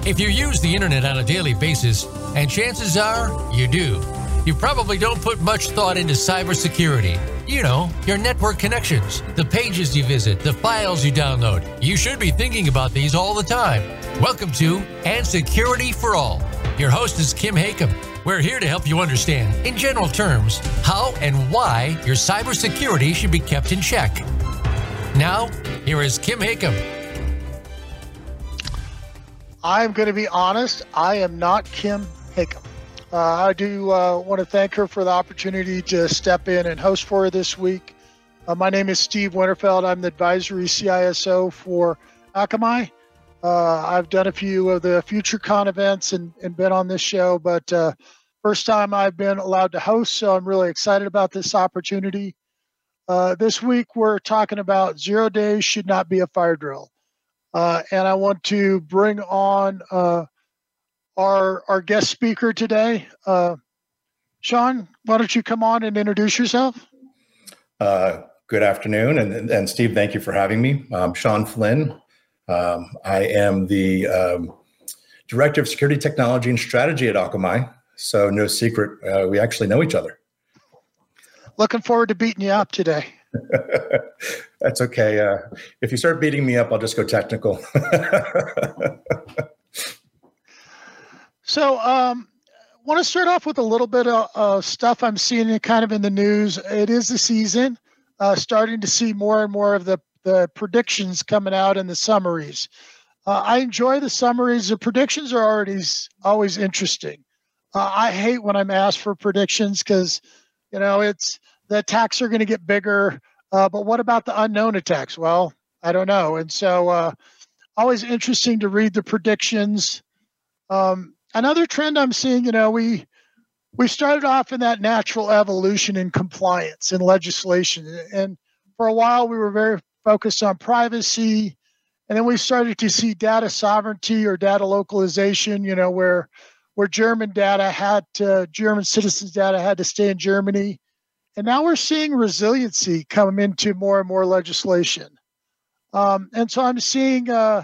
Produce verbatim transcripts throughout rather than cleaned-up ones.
If you use the internet on a daily basis, and chances are you do, you probably don't put much thought into cybersecurity. You know, your network connections, the pages you visit, the files you download. You should be thinking about these all the time. Welcome to And Security for All. Your host is Kim Hakem. We're here to help you understand, in general terms, how and why your cybersecurity should be kept in check. Now, here is Kim Hakem. I'm going to be honest, I am not Kim Hakem. Uh, I do uh, want to thank her for the opportunity to step in and host for her this week. Uh, my name is Steve Winterfeld. I'm the advisory C I S O for Akamai. Uh, I've done a few of the FutureCon events and, and been on this show, but uh, first time I've been allowed to host, so I'm really excited about this opportunity. Uh, this week, we're talking about zero days should not be a fire drill. Uh, and I want to bring on uh, our our guest speaker today. Uh, Sean, why don't you come on and introduce yourself? Uh, good afternoon, and, and Steve, thank you for having me. I'm Sean Flynn. Um, I am the um, Director of Security Technology and Strategy at Akamai, so no secret, uh, we actually know each other. Looking forward to beating you up today. That's okay. Uh, if you start beating me up, I'll just go technical. So um, I want to start off with a little bit of uh, stuff I'm seeing kind of in the news. It is the season, uh, starting to see more and more of the, the predictions coming out in the summaries. Uh, I enjoy the summaries. The predictions are already always interesting. Uh, I hate when I'm asked for predictions because, you know, it's the attacks are going to get bigger. Uh, but what about the unknown attacks? Well, I don't know. And so uh, always interesting to read the predictions. Um, another trend I'm seeing, you know, we we started off in that natural evolution in compliance and legislation. And for a while, we were very focused on privacy. And then we started to see data sovereignty or data localization, you know, where where German data had to, German citizens' data had to stay in Germany. And now we're seeing resiliency come into more and more legislation. Um, and so I'm seeing uh,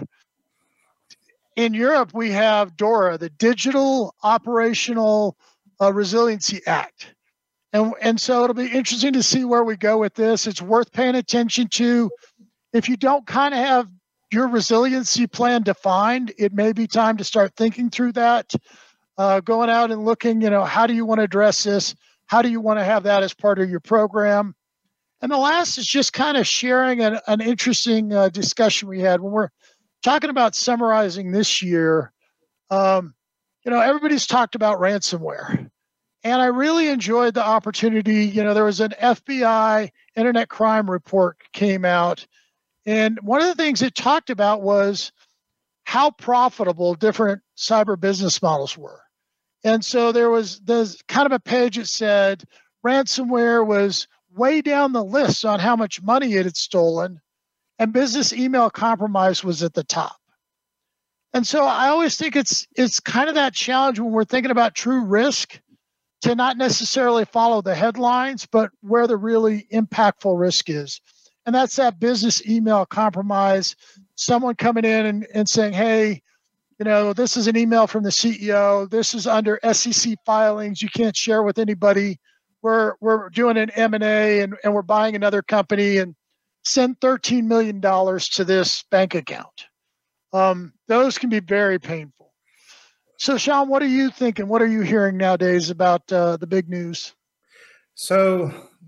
in Europe, we have DORA, the Digital Operational uh, Resiliency Act. And, and so it'll be interesting to see where we go with this. It's worth paying attention to. If you don't kind of have your resiliency plan defined, it may be time to start thinking through that, uh, going out and looking, you know, how do you want to address this? How do you want to have that as part of your program? And the last is just kind of sharing an, an interesting uh, discussion we had when we're talking about summarizing this year. Um, you know, everybody's talked about ransomware. And I really enjoyed the opportunity. You know, there was an F B I internet crime report came out. And one of the things it talked about was how profitable different cyber business models were. And so there was there's kind of a page that said ransomware was way down the list on how much money it had stolen, and business email compromise was at the top. And so I always think it's it's kind of that challenge when we're thinking about true risk to not necessarily follow the headlines, but where the really impactful risk is. And that's that business email compromise, someone coming in and, and saying, hey, you know, this is an email from the C E O. This is under S E C filings. You can't share with anybody. We're we're doing an M and A and, and we're buying another company and send thirteen million dollars to this bank account. Um, those can be very painful. So, Sean, what are you thinking? What are you hearing nowadays about uh, the big news? So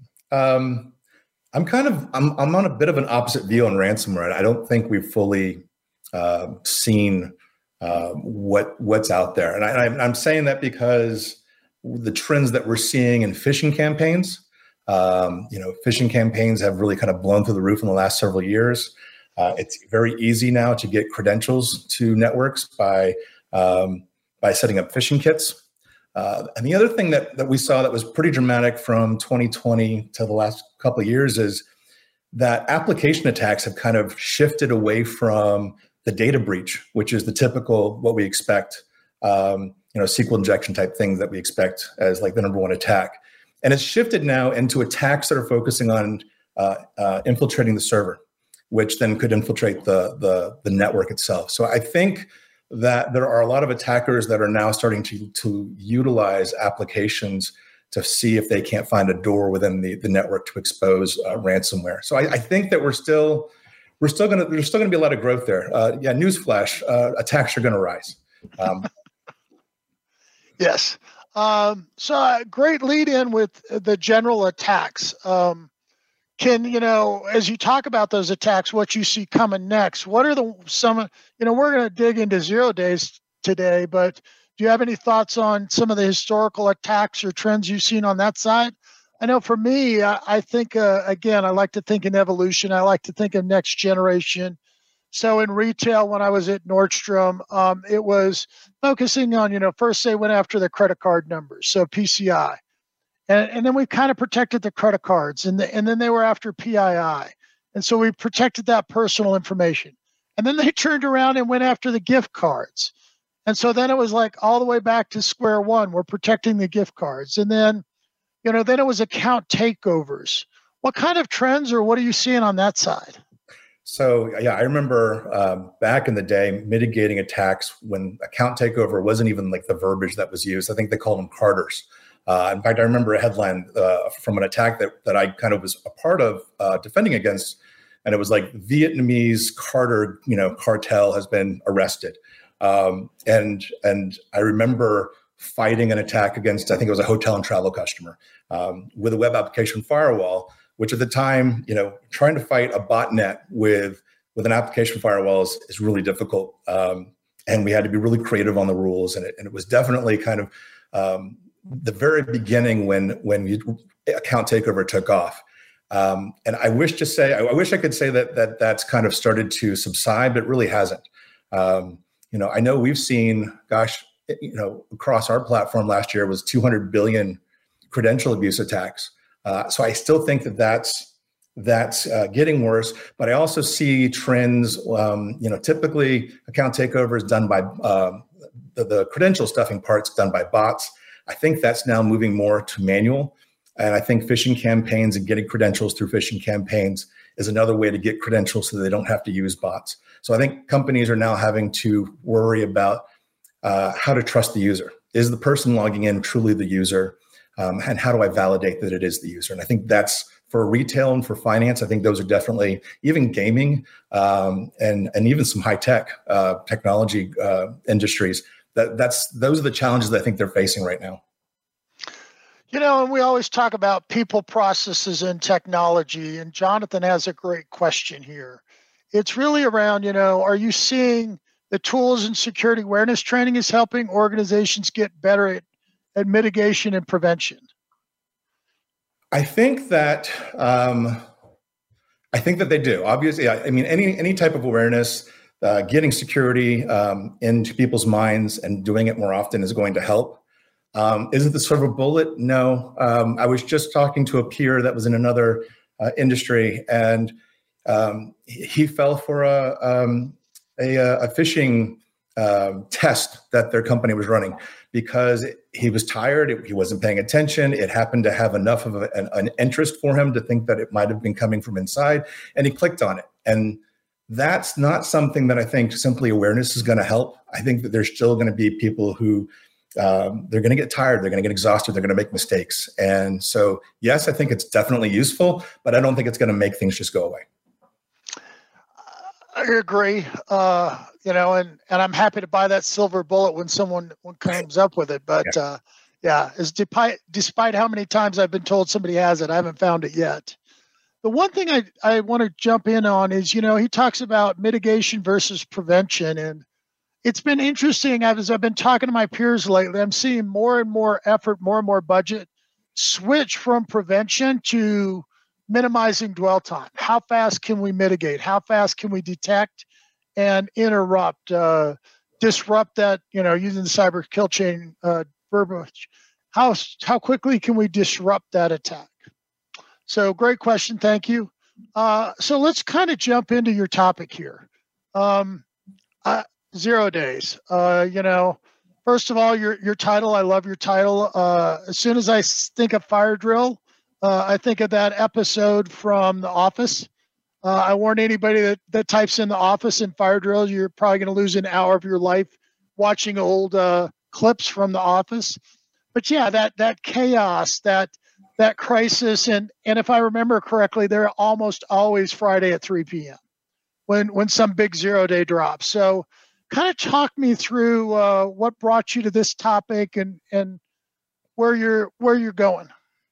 um, I'm kind of, I'm, I'm on a bit of an opposite view on ransomware. I don't think we've fully uh, seen Uh, what what's out there. And I, I'm saying that because the trends that we're seeing in phishing campaigns, um, you know, phishing campaigns have really kind of blown through the roof in the last several years. Uh, it's very easy now to get credentials to networks by um, by setting up phishing kits. Uh, and the other thing that, that we saw that was pretty dramatic from twenty twenty to the last couple of years is that application attacks have kind of shifted away from the data breach, which is the typical what we expect, um, you know, S Q L injection type things that we expect as like the number one attack. And it's shifted now into attacks that are focusing on uh, uh, infiltrating the server, which then could infiltrate the, the, the network itself. So I think that there are a lot of attackers that are now starting to, to utilize applications to see if they can't find a door within the, the network to expose uh, ransomware. So I, I think that we're still we're still going to there's still going to be a lot of growth there. Uh, yeah, newsflash: uh, attacks are going to rise. Um, yes. Um, so uh, great lead in with the general attacks. Um, can you know as you talk about those attacks, what you see coming next? What are the some you know we're going to dig into zero days today, but do you have any thoughts on some of the historical attacks or trends you've seen on that side? I know for me, I, I think, uh, again, I like to think in evolution. I like to think of next generation. So in retail, when I was at Nordstrom, um, it was focusing on, you know, first they went after the credit card numbers, so P C I. And, and then we kind of protected the credit cards, and, the, and then they were after P I I. And so we protected that personal information. And then they turned around and went after the gift cards. And so then it was like all the way back to square one. We're protecting the gift cards. And then, you know, then it was account takeovers. What kind of trends or what are you seeing on that side? So, yeah, I remember um, back in the day mitigating attacks when account takeover wasn't even like the verbiage that was used. I think they called them carders. Uh, in fact, I remember a headline uh, from an attack that, that I kind of was a part of uh, defending against. And it was like Vietnamese Carter, you know, cartel has been arrested. Um, and and I remember fighting an attack against, I think it was a hotel and travel customer um, with a web application firewall, which at the time, you know, trying to fight a botnet with with an application firewall is, is really difficult. Um, and we had to be really creative on the rules. And it, and it was definitely kind of um, the very beginning when when you, account takeover took off. Um, and I wish to say, I, I wish I could say that that that's kind of started to subside, but it really hasn't. Um, You know, I know we've seen, gosh, you know, across our platform last year was two hundred billion credential abuse attacks. Uh, so I still think that that's that's uh, getting worse. But I also see trends. Um, you know, typically account takeover is done by uh, the, the credential stuffing parts done by bots. I think that's now moving more to manual. And I think phishing campaigns and getting credentials through phishing campaigns is another way to get credentials so that they don't have to use bots. So I think companies are now having to worry about uh, how to trust the user. Is the person logging in truly the user? Um, and how do I validate that it is the user? And I think that's for retail and for finance. I think those are definitely, even gaming um, and, and even some high tech uh, technology uh, industries. That that's those are the challenges that I think they're facing right now. You know, and we always talk about people, processes, and technology. And Jonathan has a great question here. It's really around, you know, are you seeing the tools and security awareness training is helping organizations get better at, at mitigation and prevention? I think that um, I think that they do. Obviously, I, I mean, any any type of awareness, uh, getting security um, into people's minds and doing it more often is going to help. Um, is it the silver bullet? No. Um, I was just talking to a peer that was in another uh, industry, and um, he fell for a um, a, a phishing uh, test that their company was running because he was tired. He wasn't paying attention. It happened to have enough of a, an, an interest for him to think that it might have been coming from inside, and he clicked on it. And that's not something that I think simply awareness is going to help. I think that there's still going to be people who Um, they're going to get tired. They're going to get exhausted. They're going to make mistakes. And so, yes, I think it's definitely useful, but I don't think it's going to make things just go away. I agree. Uh, you know, and, and I'm happy to buy that silver bullet when someone when comes up with it. But yeah, uh, yeah as despite, despite how many times I've been told somebody has it, I haven't found it yet. The one thing I, I want to jump in on is, you know, he talks about mitigation versus prevention. And it's been interesting as I've been talking to my peers lately. I'm seeing more and more effort, more and more budget switch from prevention to minimizing dwell time. How fast can we mitigate? How fast can we detect and interrupt, uh, disrupt that, you know, using the cyber kill chain uh, verbiage? How, how quickly can we disrupt that attack? So great question. Thank you. Uh, so let's kind of jump into your topic here. Um, I, Zero days. Uh, you know, first of all, your your title. I love your title. Uh, as soon as I think of fire drill, uh, I think of that episode from The Office. Uh, I warn anybody that, that types in the office and fire drills, you're probably going to lose an hour of your life watching old uh, clips from the office. But yeah, that that chaos, that that crisis, and and if I remember correctly, they're almost always Friday at three p.m. when when some big zero day drops. So kind of talk me through uh, what brought you to this topic and and where you're where you're going.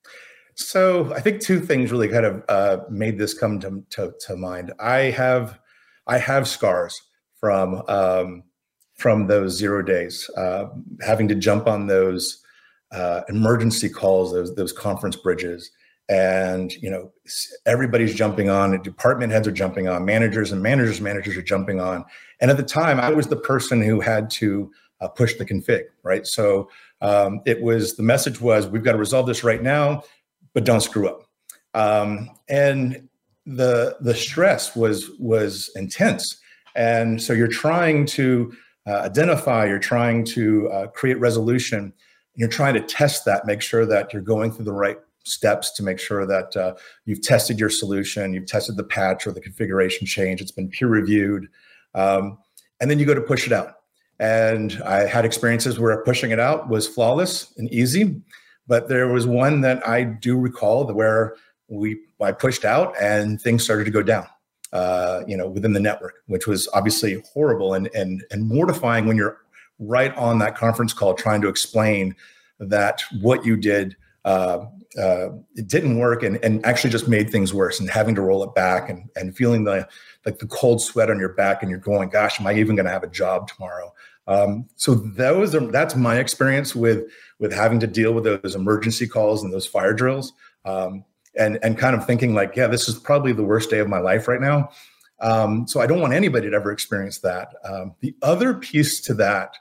So I think two things really kind of uh, made this come to, to, to mind. I have I have scars from um, from those zero days, uh, having to jump on those uh, emergency calls, those those conference bridges, and you know everybody's jumping on. Department heads are jumping on. Managers and managers managers are jumping on. And at the time, I was the person who had to uh, push the config. Right, so um, it was the message was we've got to resolve this right now, but don't screw up. Um, and the the stress was was intense. And so you're trying to uh, identify, you're trying to uh, create resolution, and you're trying to test that, make sure that you're going through the right steps to make sure that uh, you've tested your solution, you've tested the patch or the configuration change, it's been peer reviewed, um, and then you go to push it out. And I had experiences where pushing it out was flawless and easy. But there was one that I do recall where we I pushed out and things started to go down, uh, you know, within the network, which was obviously horrible and and and mortifying when you're right on that conference call trying to explain that what you did uh, uh, it didn't work and and actually just made things worse, and having to roll it back and and feeling the like the cold sweat on your back and you're going, gosh, am I even going to have a job tomorrow? Um, so those are, that's my experience with, with having to deal with those emergency calls and those fire drills, um, and, and kind of thinking like, yeah, this is probably the worst day of my life right now. Um, so I don't want anybody to ever experience that. Um, the other piece to that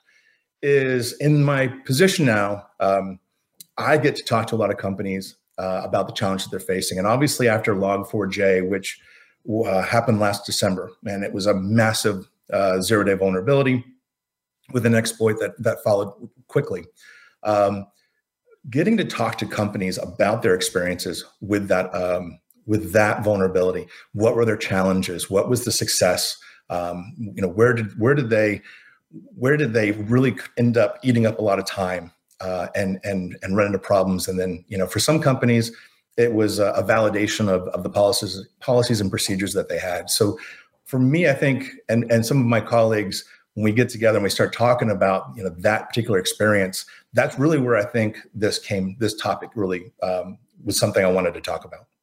is in my position now, um, I get to talk to a lot of companies uh, about the challenges they're facing. And obviously after log four j, which uh, happened last December, and it was a massive uh, zero day vulnerability with an exploit that that followed quickly. Um, getting to talk to companies about their experiences with that um, with that vulnerability, what were their challenges, what was the success, um, you know, where did where did they where did they really end up eating up a lot of time uh, and and and run into problems, and then you know for some companies it was a, a validation of of the policies policies and procedures that they had. So for me, I think, and and some of my colleagues, when we get together and we start talking about, you know, that particular experience, that's really where I think this came, this topic really um, was something I wanted to talk about.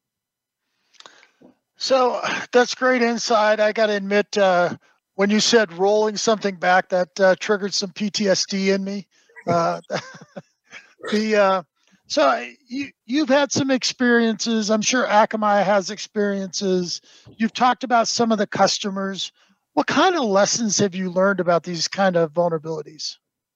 So that's great insight. I got to admit, uh, when you said rolling something back, that uh, triggered some P T S D in me. Uh, the uh, so you you've had some experiences. I'm sure Akamai has experiences. You've talked about some of the customers. What kind of lessons have you learned about these kind of vulnerabilities?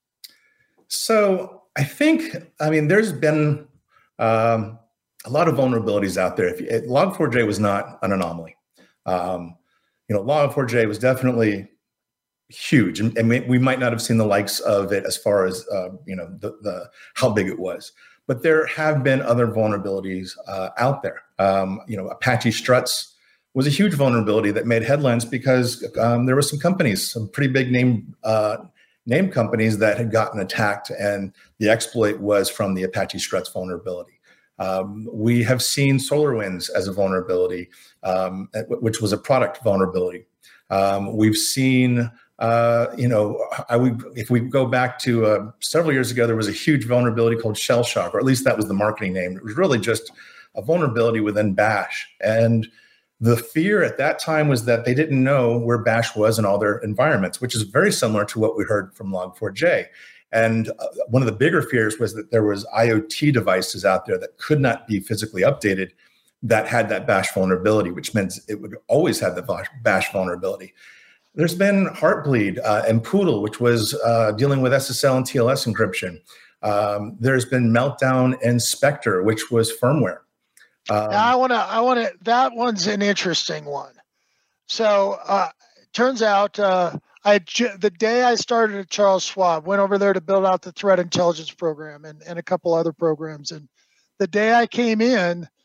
So I think, I mean, there's been um, a lot of vulnerabilities out there. If you, log four j was not an anomaly. Um, you know, log four j was definitely huge, and, and we, we might not have seen the likes of it as far as uh, you know the, the how big it was. But there have been other vulnerabilities uh, out there. Um, you know, Apache Struts was a huge vulnerability that made headlines because um, there were some companies, some pretty big name uh, name companies that had gotten attacked, and the exploit was from the Apache Struts vulnerability. Um, we have seen SolarWinds as a vulnerability, um, which was a product vulnerability. Um, we've seen, uh, you know, I would, if we go back to uh, several years ago, there was a huge vulnerability called Shell Shock, or at least that was the marketing name. It was really just a vulnerability within Bash. And the fear at that time was that they didn't know where Bash was in all their environments, which is very similar to what we heard from log four j. And uh, one of the bigger fears was that there was IoT devices out there that could not be physically updated that had that Bash vulnerability, which meant it would always have the Bash vulnerability. There's been Heartbleed uh, and Poodle, which was uh, dealing with S S L and T L S encryption. Um, there's been Meltdown and Spectre, which was firmware. Um, now I want to, I want to, that one's an interesting one. So uh, turns out uh, I, the day I started at Charles Schwab, went over there to build out the threat intelligence program and, and a couple other programs. And the day I came in,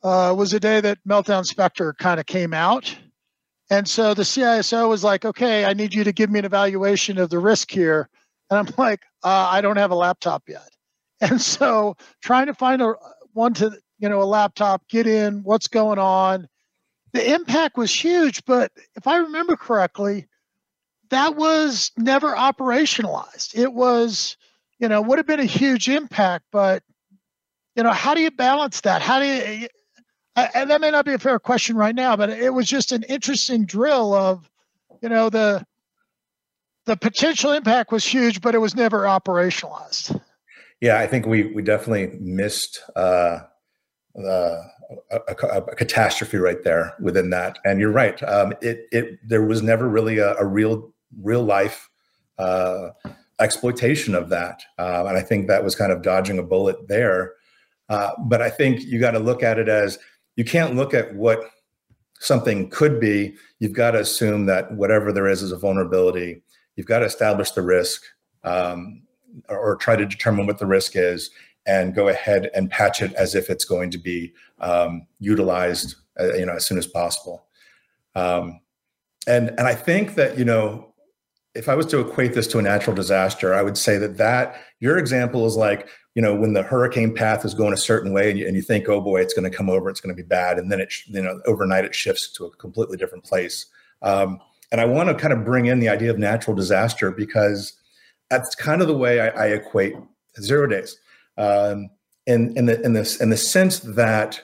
uh, was the day that Meltdown Spectre kind of came out. And so the C I S O was like, okay, I need you to give me an evaluation of the risk here. And I'm like, uh, I don't have a laptop yet. And so trying to find a one to, you know, a laptop, get in, what's going on. The impact was huge, but if I remember correctly, that was never operationalized. It was, you know, would have been a huge impact, but, you know, how do you balance that? How do you, and that may not be a fair question right now, but it was just an interesting drill of, you know, the, the potential impact was huge, but it was never operationalized. Yeah, I think we we definitely missed uh, uh, a, a, a catastrophe right there within that. And you're right. Um, it it there was never really a, a real real life uh, exploitation of that, uh, and I think that was kind of dodging a bullet there. Uh, but I think you got to look at it as you can't look at what something could be. You've got to assume that whatever there is is a vulnerability. You've got to establish the risk. Um, or try to determine what the risk is and go ahead and patch it as if it's going to be um, utilized, uh, you know, as soon as possible. Um, and, and I think that, you know, if I was to equate this to a natural disaster, I would say that that your example is like, you know, when the hurricane path is going a certain way and you, and you think, oh boy, it's going to come over, it's going to be bad. And then it, you know, overnight it shifts to a completely different place. Um, and I want to kind of bring in the idea of natural disaster because that's kind of the way I, I equate zero days, um, in in the in this in the sense that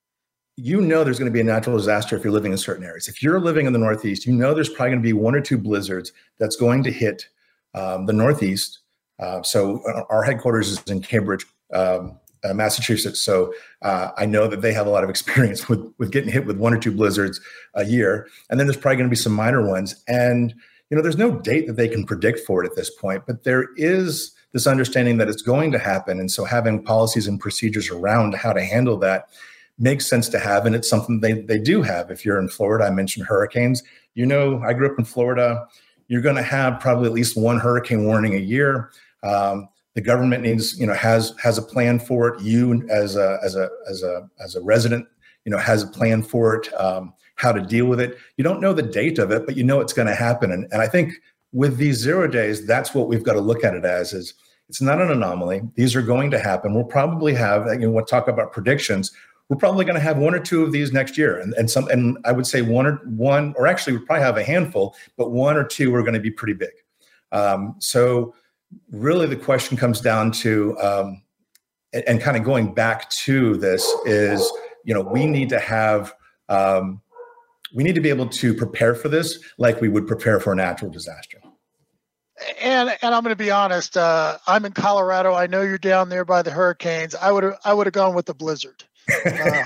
you know there's going to be a natural disaster if you're living in certain areas. If you're living in the Northeast, you know there's probably going to be one or two blizzards that's going to hit um, the Northeast. Uh, so our headquarters is in Cambridge, um, uh, Massachusetts. So uh, I know that they have a lot of experience with with getting hit with one or two blizzards a year, and then there's probably going to be some minor ones. And you know, there's no date that they can predict for it at this point, but there is this understanding that it's going to happen. And so having policies and procedures around how to handle that makes sense to have. And it's something they, they do have. If you're in Florida, I mentioned hurricanes. You know, I grew up in Florida. You're going to have probably at least one hurricane warning a year. Um, the government needs, you know, has has a plan for it. You as a as a as a as a resident, you know, has a plan for it. Um, how to deal with it. You don't know the date of it, but you know it's going to happen. And, and I think with these zero days, that's what we've got to look at it as, is it's not an anomaly. These are going to happen. We'll probably have, you know, we'll talk about predictions. We're probably going to have one or two of these next year. And, and some, and I would say one or one, or actually we probably have a handful, but one or two are going to be pretty big. Um, so really the question comes down to, um, and, and kind of going back to this is, you know, we need to have, um, we need to be able to prepare for this like we would prepare for a natural disaster. And and I'm going to be honest. Uh, I'm in Colorado. I know you're down there by the hurricanes. I would have I would have gone with the blizzard. Uh,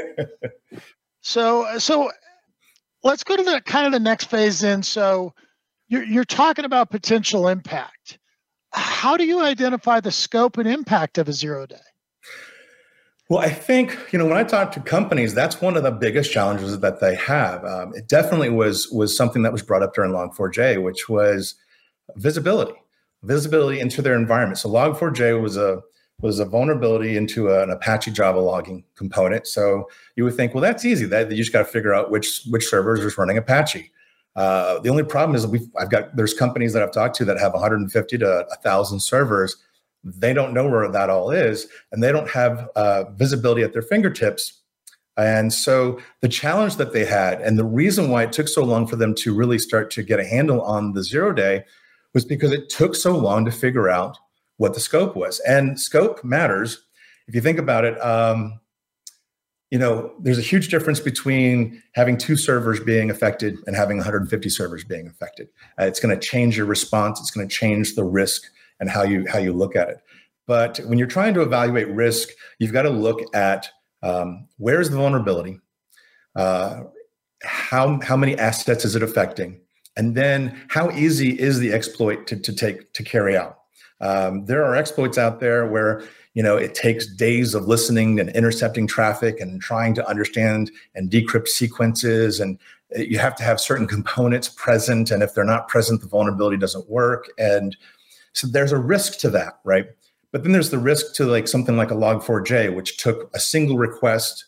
so so let's go to the kind of the next phase. Then, so you're you're talking about potential impact. How do you identify the scope and impact of a zero day? Well, I think, you know, when I talk to companies, that's one of the biggest challenges that they have. Um, it definitely was was something that was brought up during log four j, which was visibility, visibility into their environment. So log four j was a was a vulnerability into a, an Apache Java logging component. So you would think, well, that's easy. That you just got to figure out which which servers is running Apache. Uh, the only problem is we've I've got there's companies that I've talked to that have one hundred fifty to one thousand servers. They don't know where that all is, and they don't have uh, visibility at their fingertips. And so the challenge that they had, and the reason why it took so long for them to really start to get a handle on the zero day, was because it took so long to figure out what the scope was. And scope matters. If you think about it, um, you know, there's a huge difference between having two servers being affected and having one hundred fifty servers being affected. Uh, it's going to change your response. It's going to change the risk and how you how you look at it. But when you're trying to evaluate risk, you've got to look at um, where is the vulnerability, uh, how how many assets is it affecting, and then how easy is the exploit to, to take to carry out. Um, there are exploits out there where you know it takes days of listening and intercepting traffic and trying to understand and decrypt sequences, and you have to have certain components present, and if they're not present, the vulnerability doesn't work. And so there's a risk to that, right? But then there's the risk to like something like a log four j, which took a single request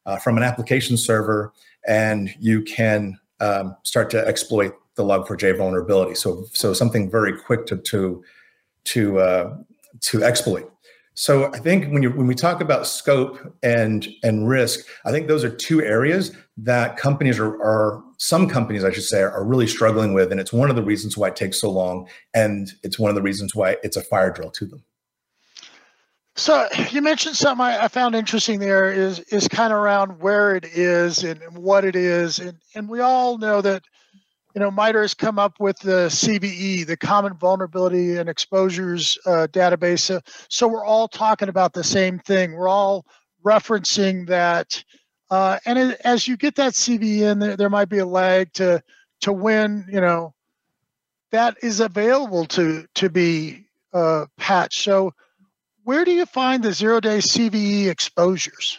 uh, from an application server, and you can um, start to exploit the log four j vulnerability. So, so something very quick to to to uh, to exploit. So I think when you when we talk about scope and and risk, I think those are two areas that companies are, are some companies, I should say, are really struggling with, and it's one of the reasons why it takes so long, and it's one of the reasons why it's a fire drill to them. So you mentioned something I, I found interesting there is is kind of around where it is and what it is, and and we all know that, you know, MITRE has come up with the C V E, the Common Vulnerability and Exposures uh, database. So, so we're all talking about the same thing. We're all referencing that. Uh, and it, as you get that C V E in, there, there might be a lag to to when, you know, that is available to, to be uh, patched. So where do you find the zero-day C V E exposures?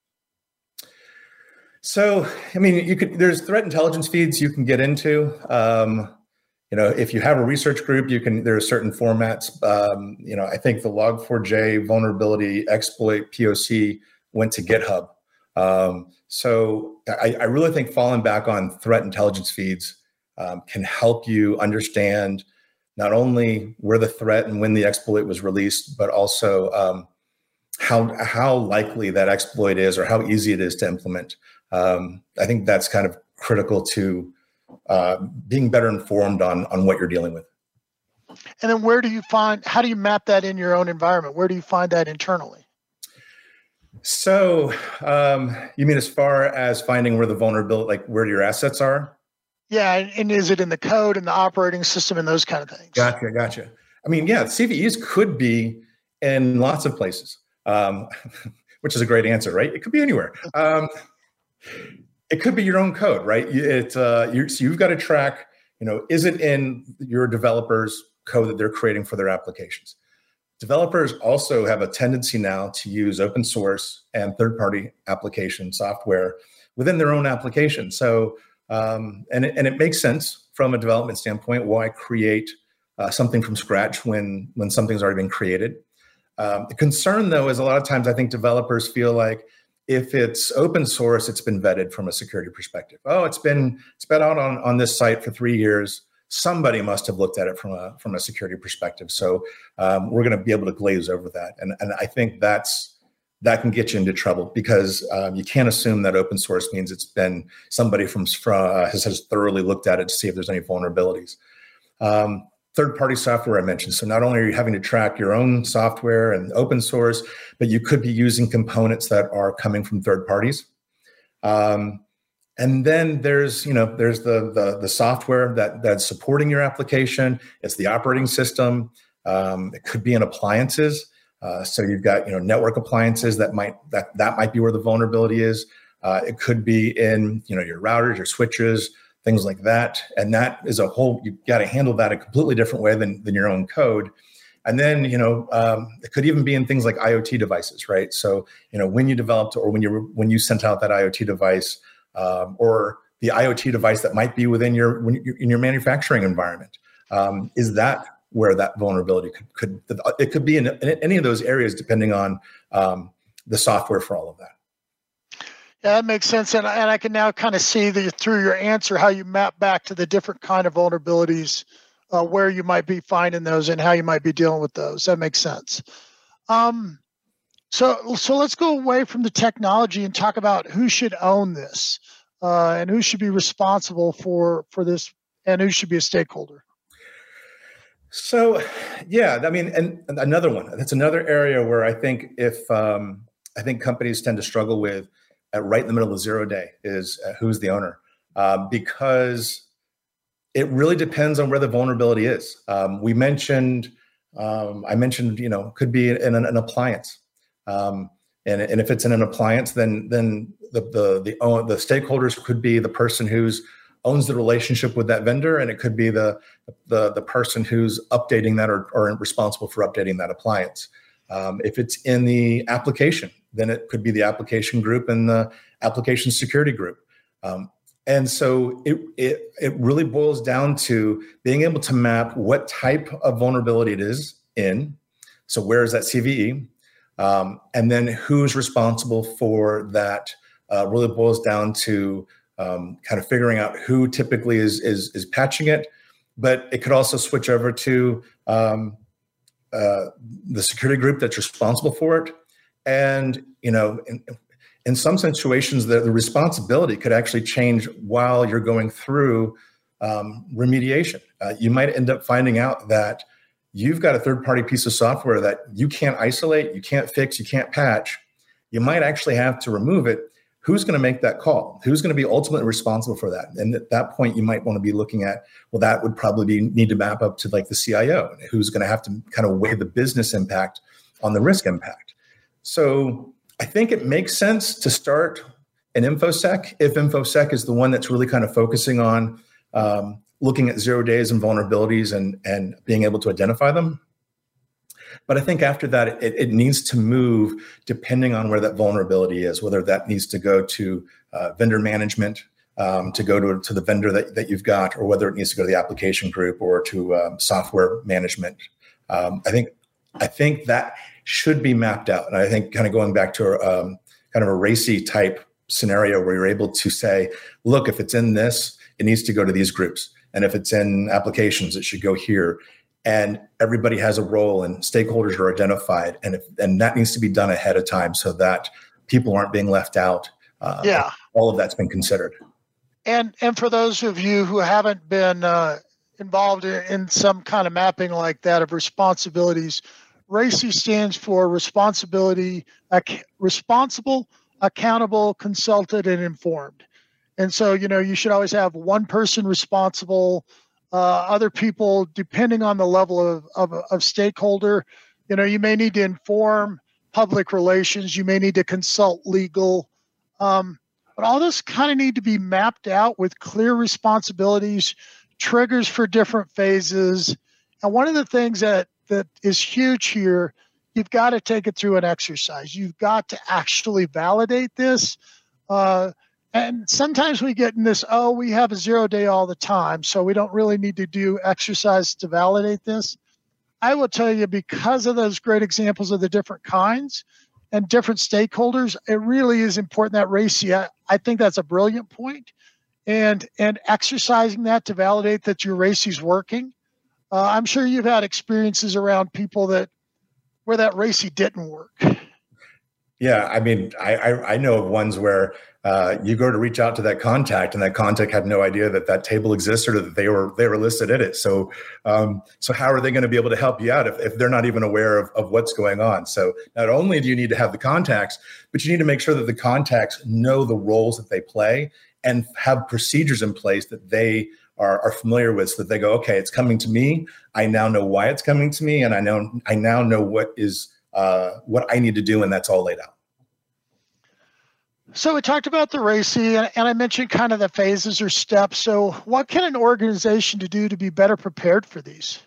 So, I mean, you could, there's threat intelligence feeds you can get into. Um, you know, if you have a research group, you can, there are certain formats. Um, you know, I think the log four j vulnerability exploit P O C went to GitHub. Um, so I, I really think falling back on threat intelligence feeds um, can help you understand not only where the threat and when the exploit was released, but also um, how, how likely that exploit is or how easy it is to implement. Um, I think that's kind of critical to uh, being better informed on, on what you're dealing with. And then where do you find, how do you map that in your own environment? Where do you find that internally? So um, you mean as far as finding where the vulnerability, like where your assets are? Yeah, and is it in the code and the operating system and those kind of things? Gotcha, gotcha. I mean, yeah, C V Es could be in lots of places, um, which is a great answer, right? It could be anywhere. Um, it could be your own code, right? It, uh, you, so you've got to track, you know, is it in your developers' code that they're creating for their applications? Developers also have a tendency now to use open source and third-party application software within their own application. So, um, and, it, and it makes sense from a development standpoint, why create uh, something from scratch when, when something's already been created. Um, the concern, though, is a lot of times I think developers feel like if it's open source, it's been vetted from a security perspective. Oh, it's been it's been out on, on this site for three years. Somebody must have looked at it from a from a security perspective. So um, we're going to be able to glaze over that. And, and I think that's that can get you into trouble because um, you can't assume that open source means it's been somebody from uh, has, has thoroughly looked at it to see if there's any vulnerabilities. Um, Third-party software I mentioned. So not only are you having to track your own software and open source, but you could be using components that are coming from third parties. Um, and then there's, you know, there's the, the, the software that, that's supporting your application. It's the operating system. Um, it could be in appliances. Uh, so you've got, you know, network appliances that might, that, that might be where the vulnerability is. Uh, it could be in, you know, your routers, your switches, things like that. And that is a whole, you've got to handle that a completely different way than, than your own code. And then, you know, um, it could even be in things like IoT devices, right? So, you know, when you developed or when you when you sent out that IoT device um, or the IoT device that might be within your, when you, in your manufacturing environment, um, is that where that vulnerability could, could it could be in, in any of those areas, depending on um, the software for all of that. Yeah, that makes sense. And, and I can now kind of see the, through your answer how you map back to the different kind of vulnerabilities, uh, where you might be finding those and how you might be dealing with those. That makes sense. Um, so, so let's go away from the technology and talk about who should own this uh, and who should be responsible for, for this and who should be a stakeholder. So, yeah, I mean, and another one, that's another area where I think if, um, I think companies tend to struggle with at right in the middle of zero day is uh, who's the owner, uh, because it really depends on where the vulnerability is. Um, we mentioned, um, I mentioned, you know, could be in an, an appliance, um, and and if it's in an appliance, then then the the the, own, the stakeholders could be the person who's owns the relationship with that vendor, and it could be the the the person who's updating that or, or responsible for updating that appliance. Um, if it's in the application, then it could be the application group and the application security group. Um, and so it, it, it really boils down to being able to map what type of vulnerability it is in. So where is that C V E? Um, and then who's responsible for that uh, really boils down to um, kind of figuring out who typically is, is, is patching it. But it could also switch over to um, uh, the security group that's responsible for it. And, you know, in, in some situations, the, the responsibility could actually change while you're going through um, remediation. Uh, you might end up finding out that you've got a third-party piece of software that you can't isolate, you can't fix, you can't patch. You might actually have to remove it. Who's going to make that call? Who's going to be ultimately responsible for that? And at that point, you might want to be looking at, well, that would probably be, need to map up to like the C I O, who's going to have to kind of weigh the business impact on the risk impact. So I think it makes sense to start an InfoSec if InfoSec is the one that's really kind of focusing on um, looking at zero days and vulnerabilities and, and being able to identify them. But I think after that, it, it needs to move depending on where that vulnerability is, whether that needs to go to uh, vendor management, um, to go to, to the vendor that, that you've got, or whether it needs to go to the application group or to um, software management. Um, I think I think that should be mapped out. And I think kind of going back to um, kind of a racy type scenario where you're able to say, look, if it's in this, it needs to go to these groups. And if it's in applications, it should go here. And everybody has a role and stakeholders are identified. And if, and that needs to be done ahead of time so that people aren't being left out. Uh, yeah. All of that's been considered. And and for those of you who haven't been uh, involved in, in some kind of mapping like that of responsibilities, RACI stands for responsibility, ac- responsible, accountable, consulted, and informed. And so, you know, you should always have one person responsible, uh, other people, depending on the level of, of, of stakeholder. You know, you may need to inform public relations, you may need to consult legal, um, but all this kind of need to be mapped out with clear responsibilities, triggers for different phases. And one of the things that that is huge here, you've got to take it through an exercise. You've got to actually validate this. Uh, and sometimes we get in this, oh, we have a zero day all the time, so we don't really need to do exercise to validate this. I will tell you, because of those great examples of the different kinds and different stakeholders, it really is important that RACI, I, I think that's a brilliant point. And, and exercising that to validate that your RACI is working. Uh, I'm sure you've had experiences around people that where that RACI didn't work. Yeah, I mean, I I, I know of ones where uh, you go to reach out to that contact, and that contact had no idea that that table existed or that they were they were listed in it. So, um, so how are they going to be able to help you out if, if they're not even aware of, of what's going on? So, not only do you need to have the contacts, but you need to make sure that the contacts know the roles that they play and have procedures in place that they Are, are familiar with, so that they go, okay, it's coming to me. I now know why it's coming to me, and I know I now know what is uh, what I need to do, and that's all laid out. So we talked about the RACI, and, and I mentioned kind of the phases or steps. So what can an organization to do to be better prepared for these?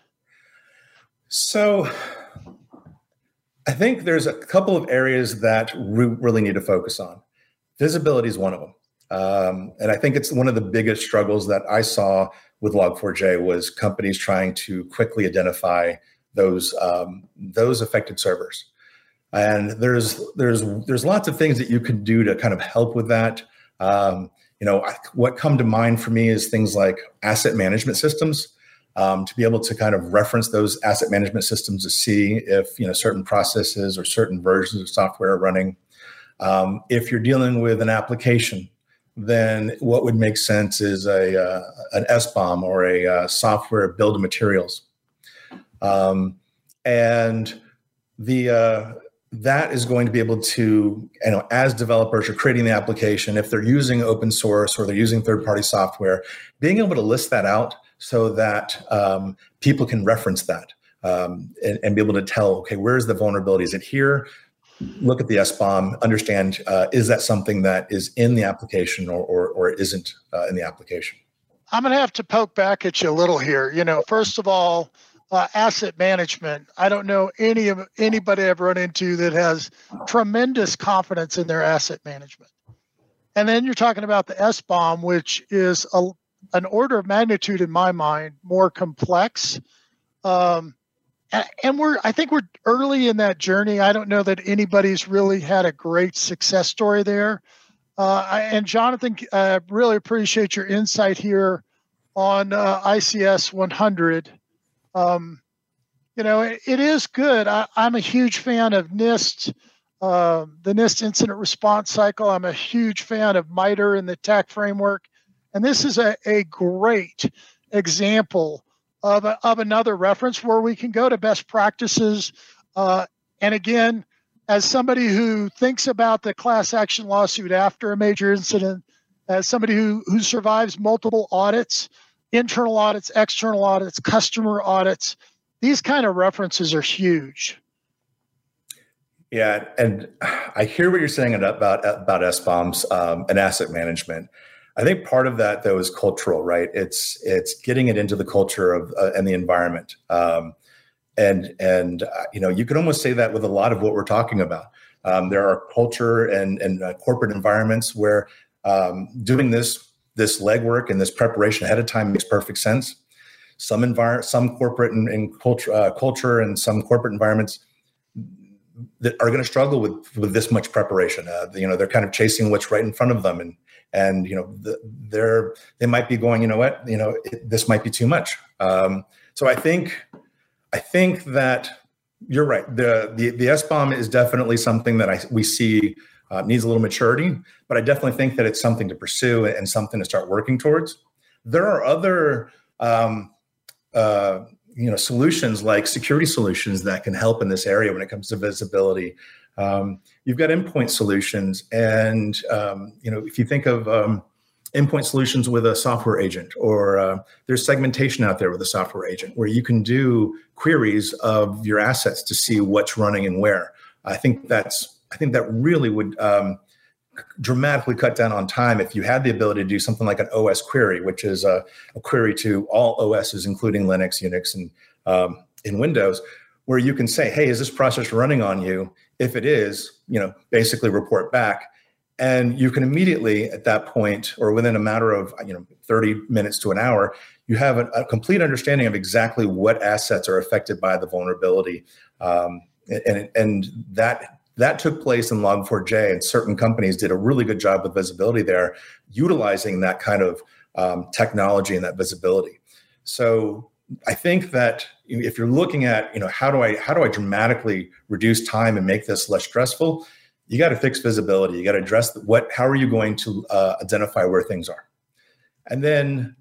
So I think there's a couple of areas that we really need to focus on. Visibility is one of them. Um, and I think it's one of the biggest struggles that I saw with log four j was companies trying to quickly identify those um, those affected servers. And there's there's there's lots of things that you can do to kind of help with that. Um, you know, what come to mind for me is things like asset management systems, um, to be able to kind of reference those asset management systems to see if, you know, certain processes or certain versions of software are running. Um, if you're dealing with an application, then what would make sense is a uh, an S B O M or a uh, software build of materials, um, and the uh, that is going to be able to, you know, as developers are creating the application, if they're using open source or they're using third-party software, being able to list that out so that um, people can reference that um, and, and be able to tell, okay, where's the vulnerability? Is it here? Look at the S B O M, understand, uh, is that something that is in the application or or, or isn't uh, in the application? I'm going to have to poke back at you a little here. You know, first of all, uh, asset management. I don't know any of anybody I've run into that has tremendous confidence in their asset management. And then you're talking about the S B O M, which is a, an order of magnitude in my mind more complex. Um, And we're, I think we're early in that journey. I don't know that anybody's really had a great success story there. Uh, I, and Jonathan, I uh, really appreciate your insight here on uh, I C S one hundred. Um, you know, it, it is good. I, I'm a huge fan of NIST, uh, the NIST incident response cycle. I'm a huge fan of MITRE and the T A C framework. And this is a, a great example of, a, of another reference where we can go to best practices. Uh, and again, as somebody who thinks about the class action lawsuit after a major incident, as somebody who, who survives multiple audits, internal audits, external audits, customer audits, these kind of references are huge. Yeah, and I hear what you're saying about about S BOMs um, and asset management. I think part of that, though, is cultural, right? It's it's getting it into the culture of uh, and the environment. Um, And, and uh, you know, you can almost say that with a lot of what we're talking about. Um, there are culture and, and uh, corporate environments where um, doing this this legwork and this preparation ahead of time makes perfect sense. Some envir- some corporate and, and culture, uh, culture and some corporate environments that are going to struggle with with this much preparation. Uh, you know, they're kind of chasing what's right in front of them, and and you know, the, they're they might be going, you know what, you know, it, this might be too much. Um, so I think. I think that you're right. The the, the S BOM is definitely something that I we see uh, needs a little maturity, but I definitely think that it's something to pursue and something to start working towards. There are other um, uh, you know solutions like security solutions that can help in this area when it comes to visibility. Um, you've got endpoint solutions, and um, you know if you think of um, endpoint solutions with a software agent, or uh, there's segmentation out there with a software agent where you can do queries of your assets to see what's running and where. I think that's, I think that really would um, dramatically cut down on time if you had the ability to do something like an O S query, which is a, a query to all O Ss, including Linux, Unix, and um, in Windows, where you can say, hey, is this process running on you? If it is, you know, basically report back. And you can immediately at that point, or within a matter of you know thirty minutes to an hour, you have a, a complete understanding of exactly what assets are affected by the vulnerability. Um, and and that that took place in log four j, and certain companies did a really good job with visibility there, utilizing that kind of um, technology and that visibility. So I think that if you're looking at you know how do I how do I dramatically reduce time and make this less stressful, you got to fix visibility. You got to address the, what. How are you going to uh, identify where things are? And then,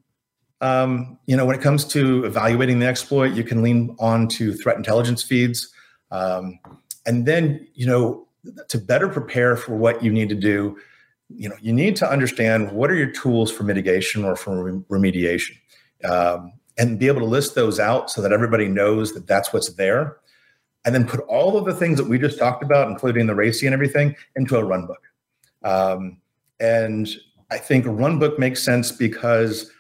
um, you know, when it comes to evaluating the exploit, you can lean on to threat intelligence feeds. Um, and then, you know, to better prepare for what you need to do, you know, you need to understand what are your tools for mitigation or for remediation, um, and be able to list those out so that everybody knows that that's what's there. And then put all of the things that we just talked about, including the RACI and everything, into a run book. Um, and I think a run book makes sense because,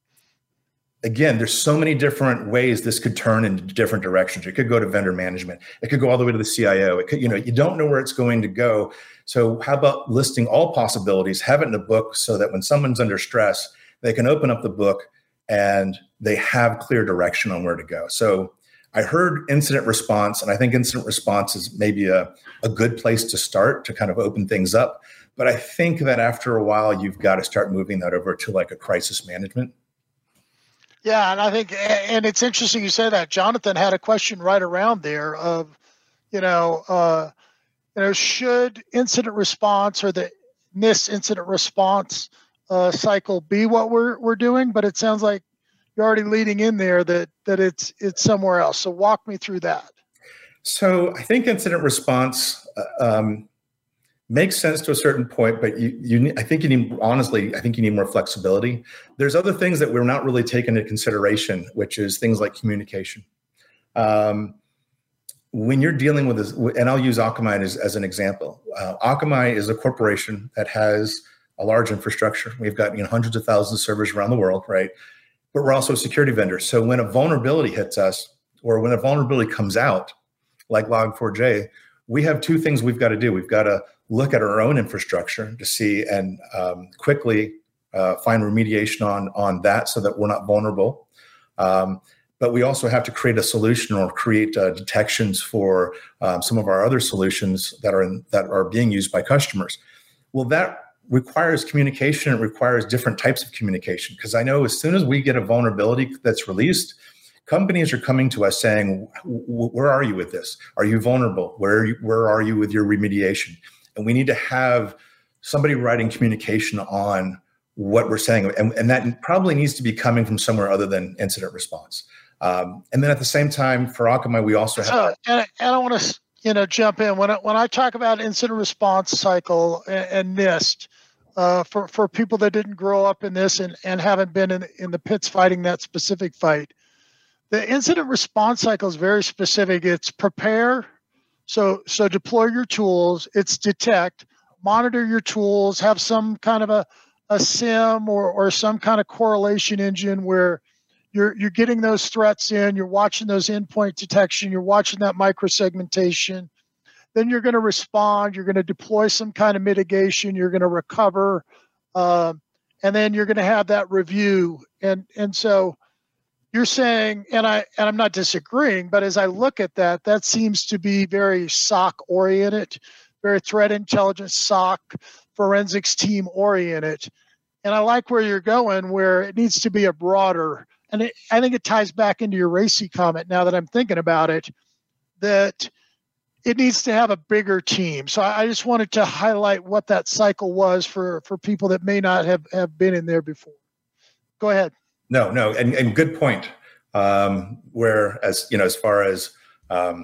again, there's so many different ways this could turn in different directions. It could go to vendor management. It could go all the way to the C I O. It could, you know, you don't know where it's going to go. So how about listing all possibilities, have it in a book so that when someone's under stress, they can open up the book and they have clear direction on where to go. So I heard incident response, and I think incident response is maybe a, a good place to start to kind of open things up. But I think that after a while, you've got to start moving that over to like a crisis management. Yeah, and I think, and it's interesting you say that. Jonathan had a question right around there of, you know, uh, you know, should incident response or the NIST incident response uh, cycle be what we're we're doing? But it sounds like you're already leading in there that that it's it's somewhere else. So walk me through that. So I think incident response um, makes sense to a certain point, but you you I think you need honestly I think you need more flexibility. There's other things that we're not really taking into consideration, which is things like communication. Um, when you're dealing with this, and I'll use Akamai as, as an example. Uh, Akamai is a corporation that has a large infrastructure. We've got you know hundreds of thousands of servers around the world, right? But we're also a security vendor. So when a vulnerability hits us, or when a vulnerability comes out, like log four j, we have two things we've got to do. We've got to look at our own infrastructure to see and um, quickly uh, find remediation on, on that so that we're not vulnerable. Um, but we also have to create a solution or create uh, detections for um, some of our other solutions that are in, that are being used by customers. Well, that requires communication. It requires different types of communication. Because I know as soon as we get a vulnerability that's released, companies are coming to us saying, where are you with this? Are you vulnerable? Where are you, where are you with your remediation? And we need to have somebody writing communication on what we're saying. And, and that probably needs to be coming from somewhere other than incident response. Um, and then at the same time, for Akamai, we also have... So, and, and I want to you know, jump in. When I, when I talk about incident response cycle and, and NIST, uh, for, for people that didn't grow up in this and, and haven't been in, in the pits fighting that specific fight, the incident response cycle is very specific. It's prepare, so so deploy your tools. It's detect, monitor your tools, have some kind of a, a SIEM or, or some kind of correlation engine where you're you're getting those threats in, you're watching those endpoint detection, you're watching that microsegmentation. Then you're going to respond, you're going to deploy some kind of mitigation, you're going to recover, uh, and then you're going to have that review. And and so you're saying, and I and I'm not disagreeing, but as I look at that, that seems to be very S O C oriented, very threat intelligence S O C forensics team oriented. And I like where you're going, where it needs to be a broader, and it, I think it ties back into your RACI comment now that I'm thinking about it, that it needs to have a bigger team. So I, I just wanted to highlight what that cycle was for, for people that may not have, have been in there before. Go ahead. No, no, and, and good point. Um, where, as you know, as far as um,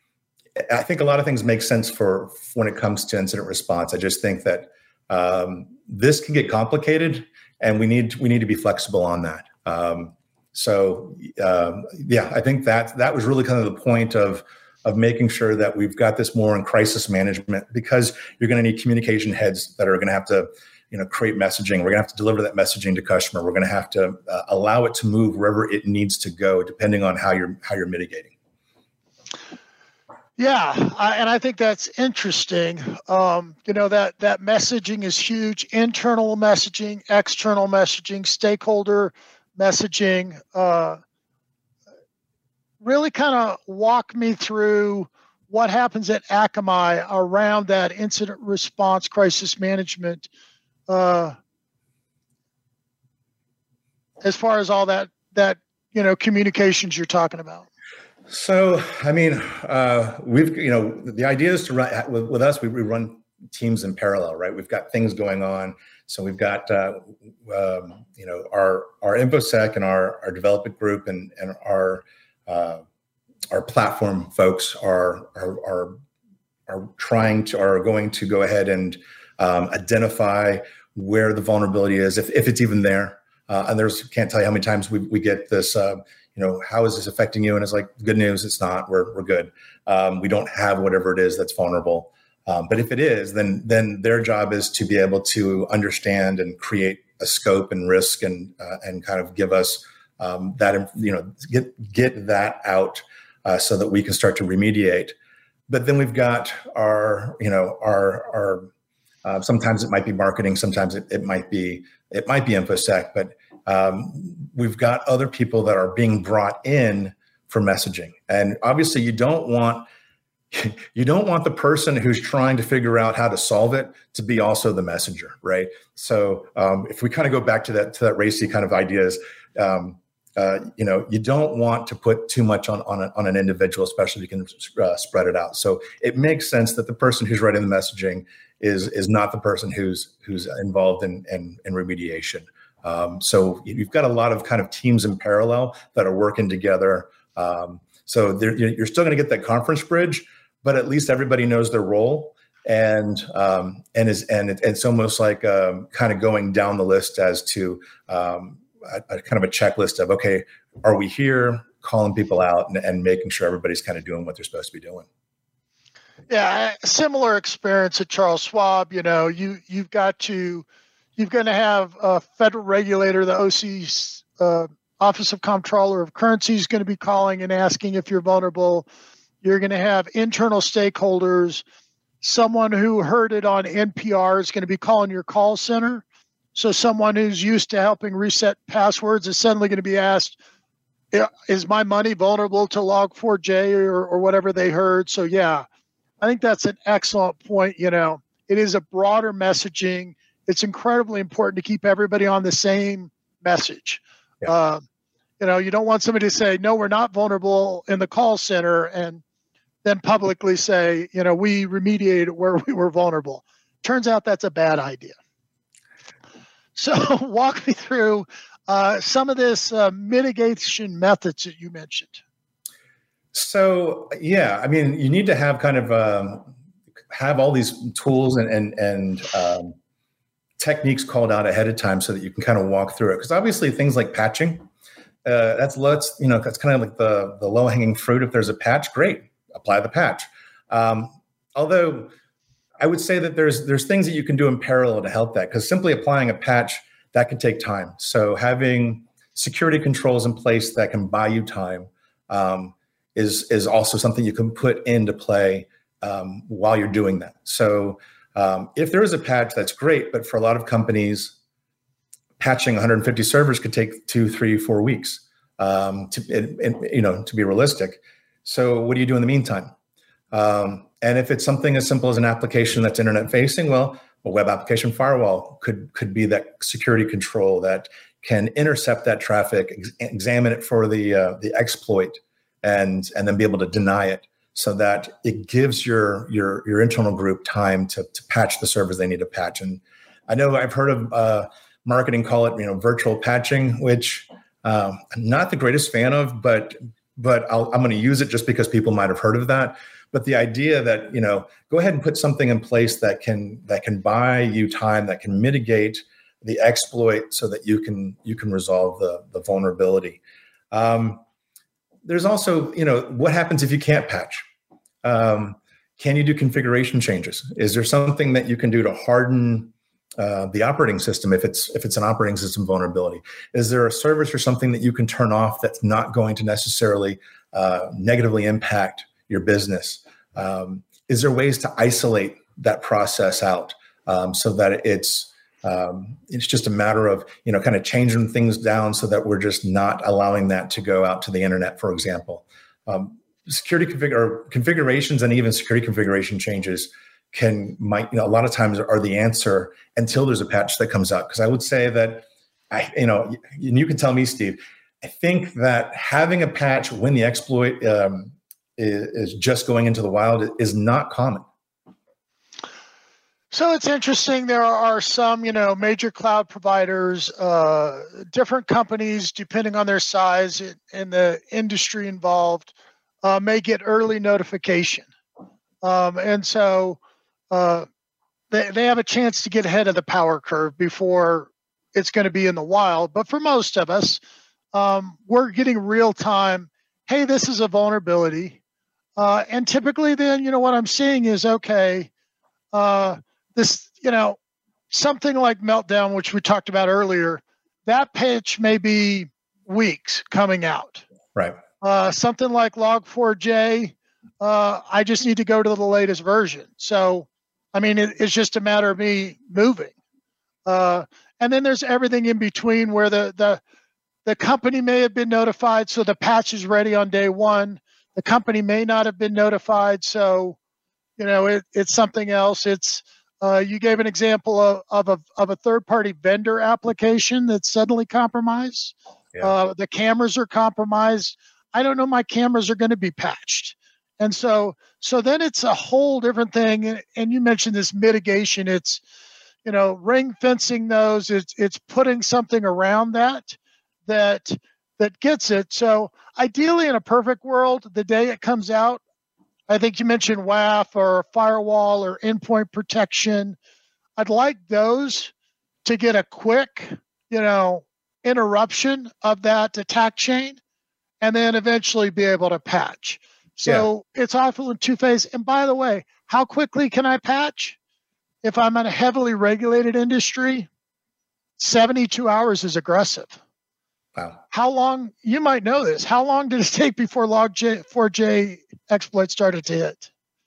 I think a lot of things make sense for when it comes to incident response. I just think that um, this can get complicated, and we need we need to be flexible on that. Um, so, um, yeah, I think that that was really kind of the point of of making sure that we've got this more in crisis management, because you're going to need communication heads that are going to have to, you know, create messaging. We're going to have to deliver that messaging to customer. We're going to have to uh, allow it to move wherever it needs to go, depending on how you're how you're mitigating. Yeah, I, and I think that's interesting. Um, you know, that that messaging is huge. Internal messaging, external messaging, stakeholder messaging. Uh, really kind of walk me through what happens at Akamai around that incident response crisis management, uh, as far as all that, that, you know, communications you're talking about. So, I mean, uh, we've, you know, the idea is to run, with, with us, we, we run teams in parallel, right? We've got things going on. So we've got, uh, um, you know, our, our InfoSec and our, our development group and, and our, uh, our platform folks are, are, are, are trying to, are going to go ahead and um, identify where the vulnerability is, if, if it's even there. Uh, and there's, can't tell you how many times we, we get this, uh, you know, how is this affecting you? And it's like, good news, it's not, we're, we're good. Um, we don't have whatever it is that's vulnerable. Um, but if it is, then, then their job is to be able to understand and create a scope and risk and, uh, and kind of give us um, that, you know, get, get that out uh, so that we can start to remediate. But then we've got our, you know, our, our, uh, sometimes it might be marketing, sometimes it, it might be, it might be InfoSec, but um, we've got other people that are being brought in for messaging. And obviously you don't want, you don't want the person who's trying to figure out how to solve it to be also the messenger, right? So um, if we kind of go back to that, to that RACI kind of ideas, um, uh, you know, you don't want to put too much on, on, a, on an individual, especially if you can uh, spread it out. So it makes sense that the person who's writing the messaging is, is not the person who's, who's involved in, in, in remediation. Um, so you've got a lot of kind of teams in parallel that are working together. Um, so you're still going to get that conference bridge, but at least everybody knows their role, and um, and is and it, it's almost like um, kind of going down the list as to um, a, a kind of a checklist of, okay, are we here, calling people out and, and making sure everybody's kind of doing what they're supposed to be doing. Yeah, similar experience at Charles Schwab. You know, you you've got to you're going to have a federal regulator, the O C, uh, Office of Comptroller of Currency, is going to be calling and asking if you're vulnerable. You're going to have internal stakeholders. Someone who heard it on N P R is going to be calling your call center. So someone who's used to helping reset passwords is suddenly going to be asked, is my money vulnerable to log four j or, or whatever they heard? So yeah, I think that's an excellent point. You know, it is a broader messaging. it's incredibly important to keep everybody on the same message. Yeah. Uh, you know, you don't want somebody to say, no, we're not vulnerable in the call center, and then publicly say, you know, we remediated where we were vulnerable. Turns out that's a bad idea. So walk me through uh, some of this uh, mitigation methods that you mentioned. So, yeah, I mean, you need to have kind of um, have all these tools and and, and um, techniques called out ahead of time so that you can kind of walk through it. Because obviously things like patching, uh, that's let's you know that's kind of like the the low hanging fruit. If there's a patch, great, apply the patch. Um, although I would say that there's there's things that you can do in parallel to help that, because simply applying a patch, that can take time. So having security controls in place that can buy you time um, is is also something you can put into play um, while you're doing that. So um, if there is a patch, that's great. But for a lot of companies, patching one hundred fifty servers could take two, three, four weeks um, to it, it, you know to be realistic. So what do you do in the meantime? Um, and if it's something as simple as an application that's internet facing, well, a web application firewall could could be that security control that can intercept that traffic, ex- examine it for the uh, the exploit, and and then be able to deny it, so that it gives your your your internal group time to to patch the servers they need to patch. And I know I've heard of uh, marketing call it you know virtual patching, which uh, I'm not the greatest fan of, but but I'll, I'm going to use it just because people might have heard of that. But the idea that, you know, go ahead and put something in place that can that can buy you time, that can mitigate the exploit so that you can you can resolve the, the vulnerability. Um, there's also, you know, what happens if you can't patch? Um, can you do configuration changes? Is there something that you can do to harden uh, the operating system if it's if it's an operating system vulnerability? Is there a service or something that you can turn off that's not going to necessarily uh, negatively impact your business? Um, is there ways to isolate that process out um, so that it's um, it's just a matter of you know kind of changing things down so that we're just not allowing that to go out to the internet, for example. Um, security config- or configurations and even security configuration changes can might you know a lot of times are the answer until there's a patch that comes out. Because I would say that I you know and you can tell me, Steve, I think that having a patch when the exploit um, is just going into the wild is not common. So it's interesting. There are some, you know, major cloud providers, uh, different companies, depending on their size and the industry involved, uh, may get early notification. Um, and so uh, they, they have a chance to get ahead of the power curve before it's going to be in the wild. But for most of us, um, we're getting real time, hey, this is a vulnerability. Uh, and typically then, you know, what I'm seeing is, okay, uh, this, you know, something like Meltdown, which we talked about earlier, that patch may be weeks coming out. Right. Uh, something like log four j, uh, I just need to go to the latest version. So, I mean, it, it's just a matter of me moving. Uh, and then there's everything in between where the, the, the company may have been notified, so the patch is ready on day one. The company may not have been notified, so you know it, it's something else. It's uh, you gave an example of of a, of a third-party vendor application that's suddenly compromised. Yeah. Uh, the cameras are compromised. I don't know my cameras are going to be patched, and so so then it's a whole different thing. And, and you mentioned this mitigation. It's you know ring fencing those. It's it's putting something around that that. that gets it. So ideally in a perfect world, the day it comes out, I think you mentioned W A F or firewall or endpoint protection. I'd like those to get a quick, you know, interruption of that attack chain and then eventually be able to patch. So yeah. It's awful in two phase. And by the way, how quickly can I patch? If I'm in a heavily regulated industry, seventy-two hours is aggressive. Wow. How long, you might know this, how long did it take before log four j exploit started to hit?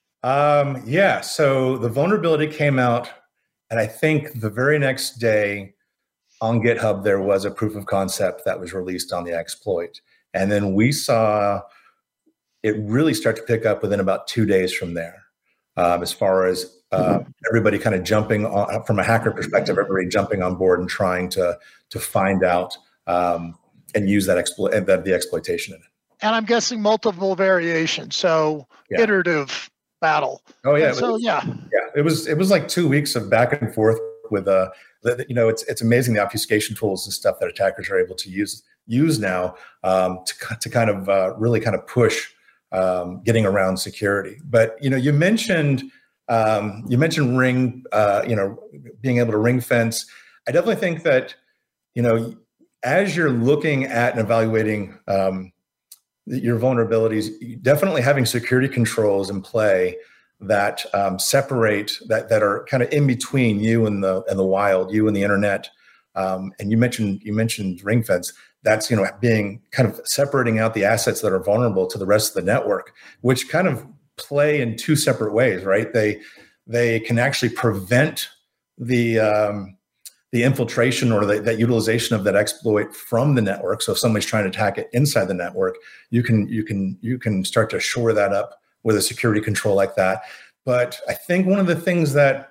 Um, yeah, so the vulnerability came out, and I think the very next day on GitHub, there was a proof of concept that was released on the exploit. And then we saw it really start to pick up within about two days from there, um, as far as uh, everybody kind of jumping on, from a hacker perspective, everybody jumping on board and trying to to find out um, and use that exploit, the, the exploitation in it. And I'm guessing multiple variations, so yeah. iterative battle. Oh yeah, so was, yeah, yeah. It was it was like two weeks of back and forth with uh, the, you know, it's it's amazing the obfuscation tools and stuff that attackers are able to use use now um, to to kind of uh, really kind of push um, getting around security. But you know, you mentioned um, you mentioned ring, uh, you know, being able to ring fence. I definitely think that, you know, as you're looking at and evaluating um, your vulnerabilities, definitely having security controls in play that um, separate, that that are kind of in between you and the and the wild, you and the internet. Um, and you mentioned you mentioned ring fence. That's, you know, being kind of separating out the assets that are vulnerable to the rest of the network, which kind of play in two separate ways, right? They they can actually prevent the um, the infiltration or the, that utilization of that exploit from the network. So if somebody's trying to attack it inside the network, you can you can you can start to shore that up with a security control like that. But I think one of the things that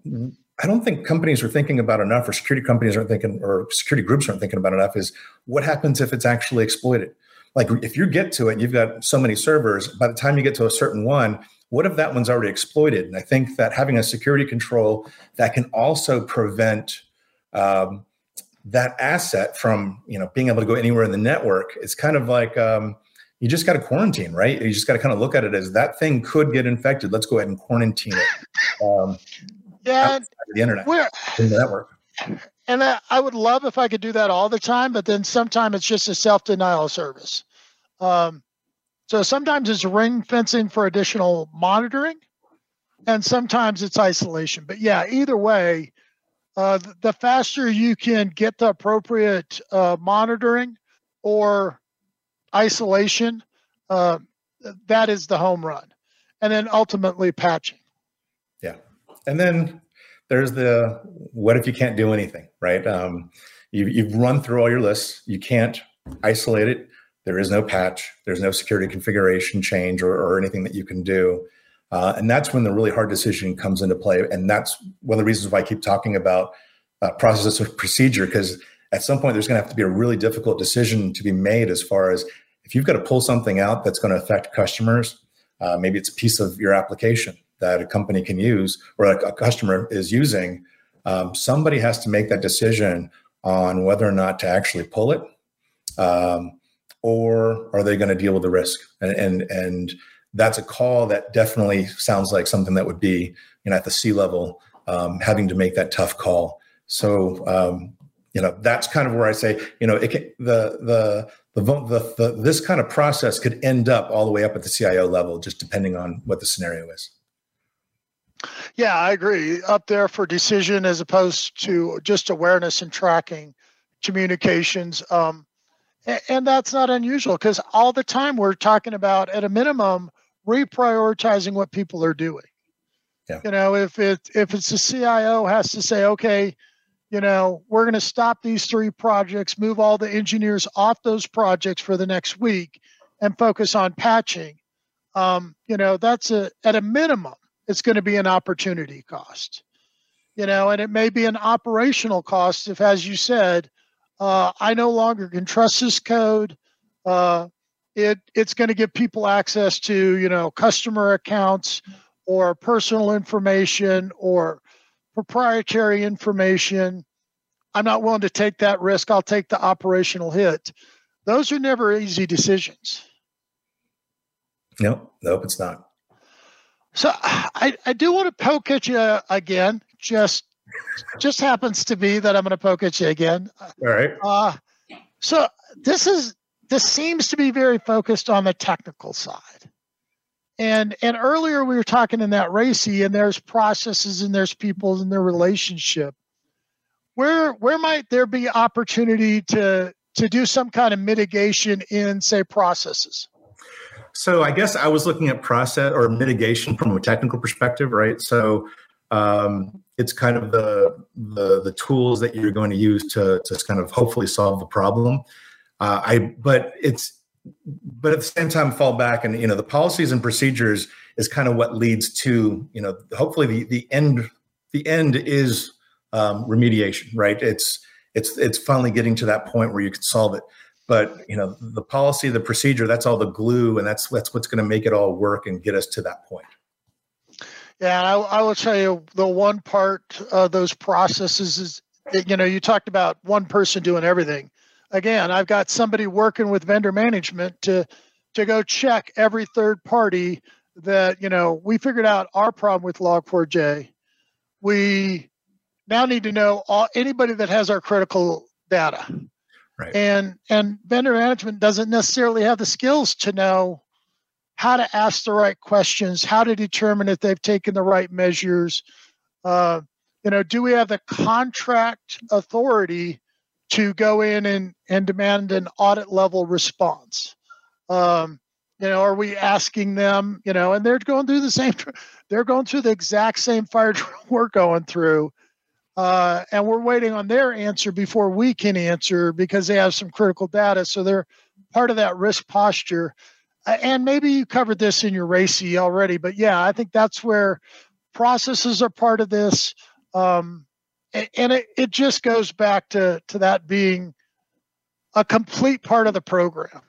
I don't think companies are thinking about enough, or security companies aren't thinking, or security groups aren't thinking about enough, is what happens if it's actually exploited? Like if you get to it, you've got so many servers, by the time you get to a certain one, what if that one's already exploited? And I think that having a security control that can also prevent um, that asset from, you know, being able to go anywhere in the network, it's kind of like, um, you just got to quarantine, right? You just got to kind of look at it as that thing could get infected. Let's go ahead and quarantine it. Um, yeah, the internet, in the network. And I, I would love if I could do that all the time, but then sometimes it's just a self-denial service. Um, so sometimes it's ring fencing for additional monitoring, and sometimes it's isolation. But yeah, either way, uh, the, the faster you can get the appropriate uh, monitoring or isolation, uh, that is the home run. And then ultimately patching. Yeah. And then there's the, what if you can't do anything, right? Um, you, you've run through all your lists. You can't isolate it. There is no patch. There's no security configuration change or, or anything that you can do. Uh, and that's when the really hard decision comes into play. And that's one of the reasons why I keep talking about uh, process of procedure, because at some point there's going to have to be a really difficult decision to be made as far as if you've got to pull something out that's going to affect customers. Uh, maybe it's a piece of your application that a company can use or a, a customer is using. Um, somebody has to make that decision on whether or not to actually pull it, um, or are they going to deal with the risk? And, and and that's a call that definitely sounds like something that would be, you know, at the C level, um, having to make that tough call. So um, you know, that's kind of where I say, you know, it can, the the The, the, the, this kind of process could end up all the way up at the C I O level, just depending on what the scenario is. Yeah, I agree. Up there for decision as opposed to just awareness and tracking communications. Um, and, and that's not unusual because all the time we're talking about, at a minimum, reprioritizing what people are doing. Yeah. You know, if it if it's the C I O has to say, okay, you know, we're going to stop these three projects, move all the engineers off those projects for the next week and focus on patching. Um, you know, that's a, at a minimum, it's going to be an opportunity cost, you know, and it may be an operational cost if, as you said, uh, I no longer can trust this code. Uh, it it's going to give people access to, you know, customer accounts or personal information or proprietary information. I'm not willing to take that risk. I'll take the operational hit. Those are never easy decisions. Nope, nope, it's not. So I, I do want to poke at you again. Just just happens to be that I'm going to poke at you again. All right. Uh, so this is this seems to be very focused on the technical side. And and earlier we were talking in that RACI, and there's processes and there's people and their relationship. Where where might there be opportunity to to do some kind of mitigation in, say, processes? So I guess I was looking at process or mitigation from a technical perspective, right? So um, it's kind of the, the the tools that you're going to use to to kind of hopefully solve the problem. Uh, I but it's but at the same time fall back, and you know the policies and procedures is kind of what leads to, you know hopefully the the end the end is um, remediation, right? It's it's it's finally getting to that point where you can solve it. But you know the policy, the procedure, that's all the glue, and that's that's what's going to make it all work and get us to that point. Yeah, I, I will tell you the one part of those processes is, you know, you talked about one person doing everything. Again, I've got somebody working with vendor management to to go check every third party that, you know, we figured out our problem with log four j. We now need to know all, anybody that has our critical data. Right. And and vendor management doesn't necessarily have the skills to know how to ask the right questions, how to determine if they've taken the right measures. Uh, you know, do we have the contract authority to go in and, and demand an audit level response? Um, you know, are we asking them, you know, and they're going through the same, they're going through the exact same fire drill we're going through. Uh, and we're waiting on their answer before we can answer because they have some critical data. So they're part of that risk posture. And maybe you covered this in your RACI already, but yeah, I think that's where processes are part of this. Um, and it, it just goes back to, to that being a complete part of the program.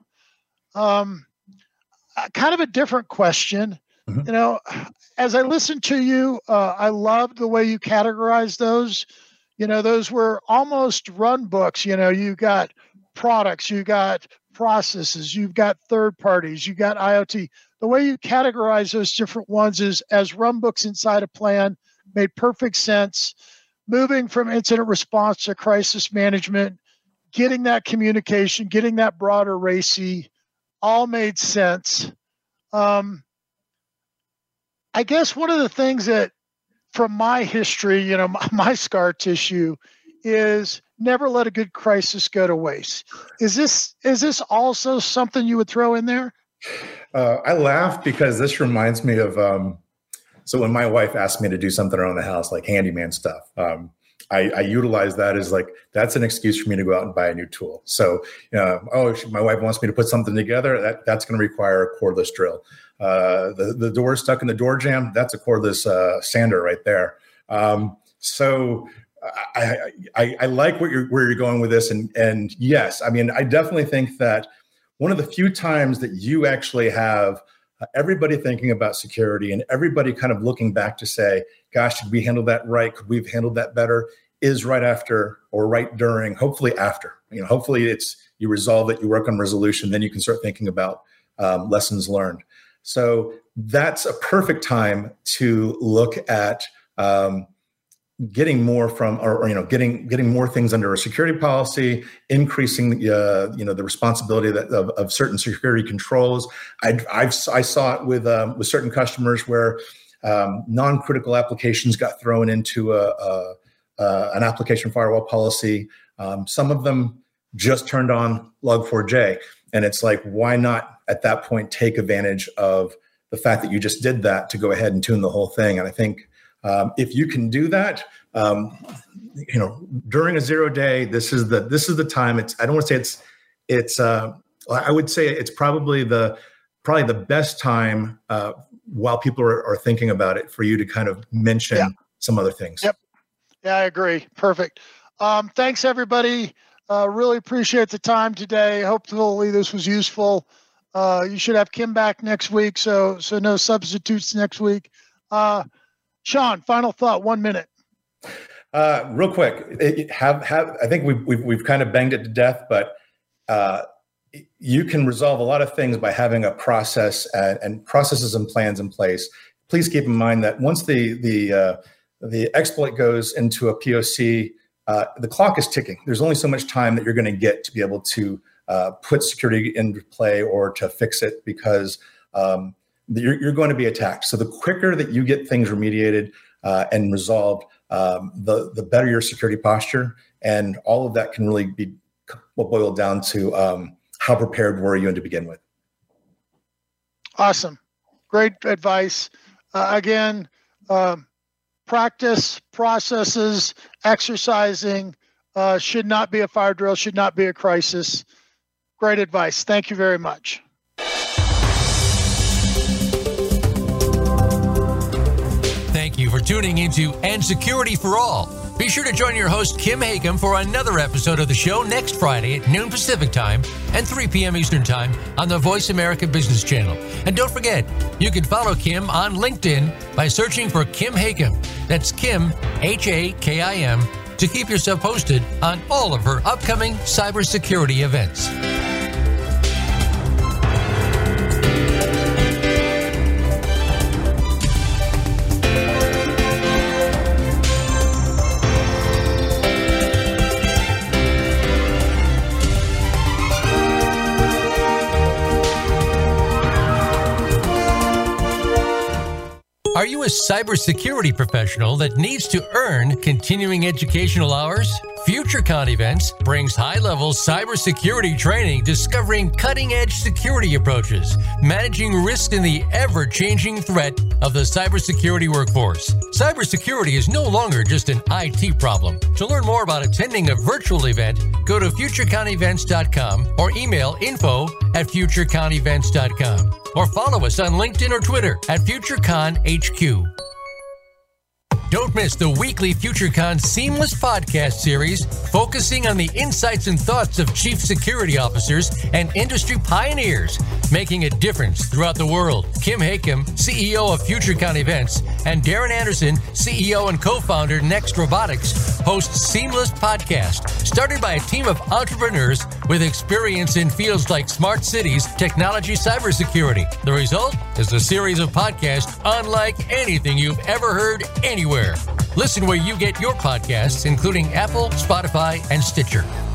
Um, kind of a different question. Mm-hmm. You know, as I listened to you, uh, I loved the way you categorized those. You know, those were almost run books. You know, you got products, you got processes, you've got third parties, you got I O T. The way you categorize those different ones is as run books inside a plan made perfect sense. Moving from incident response to crisis management, getting that communication, getting that broader RACI, all made sense. Um, I guess one of the things that from my history, you know, my, my scar tissue is never let a good crisis go to waste. Is this is this also something you would throw in there? Uh, I laugh because this reminds me of, um, so when my wife asked me to do something around the house, like handyman stuff, um, I, I utilize that as like, that's an excuse for me to go out and buy a new tool. So, uh, oh, she, my wife wants me to put something together, that, that's going to require a cordless drill. Uh, the, the door stuck in the door jamb, that's a cordless uh, sander right there. Um, so I, I, I like what you're, where you're going with this. And, and yes, I mean, I definitely think that one of the few times that you actually have uh, everybody thinking about security and everybody kind of looking back to say, gosh, did we handle that right? Could we have handled that better? Is right after or right during, hopefully after. You know, hopefully it's you resolve it, you work on resolution, then you can start thinking about um, lessons learned. So that's a perfect time to look at um, getting more from, or, or you know, getting getting more things under a security policy, increasing uh, you know the responsibility that, of, of certain security controls. I I've, I saw it with um, with certain customers where um, non-critical applications got thrown into a, a, a an application firewall policy. Um, some of them just turned on log four j, and it's like, why not at that point take advantage of the fact that you just did that to go ahead and tune the whole thing? And I think um, if you can do that, um, you know, during a zero day, this is the this is the time. It's I don't want to say it's it's uh, I would say it's probably the probably the best time uh, while people are, are thinking about it for you to kind of mention yeah. some other things. Yep. Yeah, I agree. Perfect. Um, thanks, everybody. Uh, really appreciate the time today. Hopefully this was useful. Uh, you should have Kim back next week, so so no substitutes next week. Uh, Sean, final thought, one minute. Uh, real quick, it, have have I think we've, we've we've kind of banged it to death, but uh, you can resolve a lot of things by having a process and, and processes and plans in place. Please keep in mind that once the the uh, the exploit goes into a P O C, uh, the clock is ticking. There's only so much time that you're going to get to be able to uh, put security into play or to fix it, because um, you're, you're going to be attacked. So the quicker that you get things remediated uh, and resolved, um, the the better your security posture, and all of that can really be boiled down to um, how prepared were you to begin with. Awesome, great advice. Uh, again. Um, Practice, processes, exercising uh, should not be a fire drill, should not be a crisis. Great advice. Thank you very much. Thank you for tuning into And Security for All. Be sure to join your host, Kim Hakim, for another episode of the show next Friday at noon Pacific Time and three p.m. Eastern Time on the Voice America Business Channel. And don't forget, you can follow Kim on LinkedIn by searching for Kim Hakim. That's Kim, H A K I M, to keep yourself posted on all of her upcoming cybersecurity events. Are you a cybersecurity professional that needs to earn continuing educational hours? FutureCon Events brings high-level cybersecurity training discovering cutting-edge security approaches, managing risk in the ever-changing threat of the cybersecurity workforce. Cybersecurity is no longer just an I T problem. To learn more about attending a virtual event, go to future con events dot com or email info at future con events dot com or follow us on LinkedIn or Twitter at FutureCon H Q. Don't miss the weekly FutureCon Seamless podcast series focusing on the insights and thoughts of chief security officers and industry pioneers making a difference throughout the world. Kim Hakim, C E O of FutureCon Events, and Darren Anderson, C E O and co-founder Next Robotics, host Seamless Podcast, started by a team of entrepreneurs with experience in fields like smart cities, technology, cybersecurity. The result is a series of podcasts unlike anything you've ever heard anywhere. Listen where you get your podcasts, including Apple, Spotify, and Stitcher.